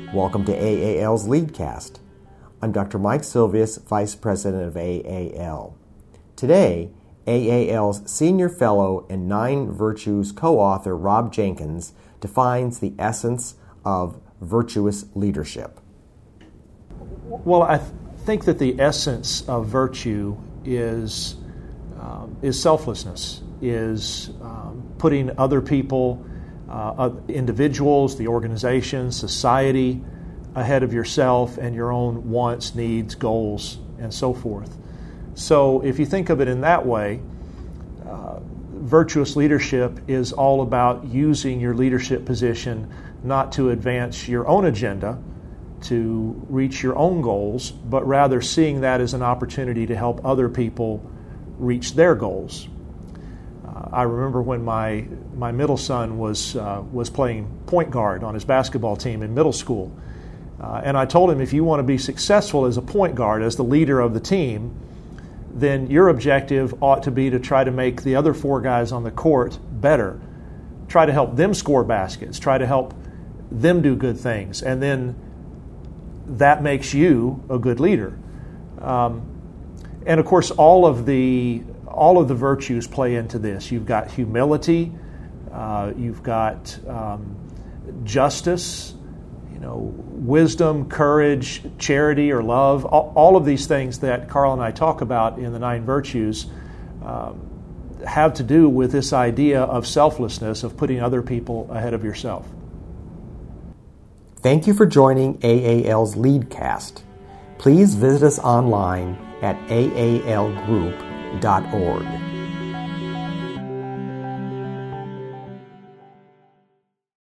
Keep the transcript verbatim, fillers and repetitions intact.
Welcome to A A L's LeadCast. I'm Doctor Mike Silvius, Vice President of A A L. Today, A A L's Senior Fellow and Nine Virtues co-author Rob Jenkins defines the essence of virtuous leadership. Well, I th- think that the essence of virtue is um, is selflessness, is um, putting other people, uh, individuals, the organization, society ahead of yourself and your own wants, needs, goals, and so forth. So if you think of it in that way, uh, virtuous leadership is all about using your leadership position not to advance your own agenda, to reach your own goals, but rather seeing that as an opportunity to help other people reach their goals. Uh, I remember when my my middle son was uh, was playing point guard on his basketball team in middle school, uh, and I told him, if you want to be successful as a point guard, as the leader of the team, then your objective ought to be to try to make the other four guys on the court better. Try to help them score baskets. Try to help them do good things, and then that makes you a good leader. Um, and of course, all of the all of the virtues play into this. You've got humility, uh, you've got um, justice, you know, wisdom, courage, charity, or love. All, all of these things that Carl and I talk about in the Nine Virtues um, have to do with this idea of selflessness, of putting other people ahead of yourself. Thank you for joining A A L's LeadCast. Please visit us online at a a l group dot org.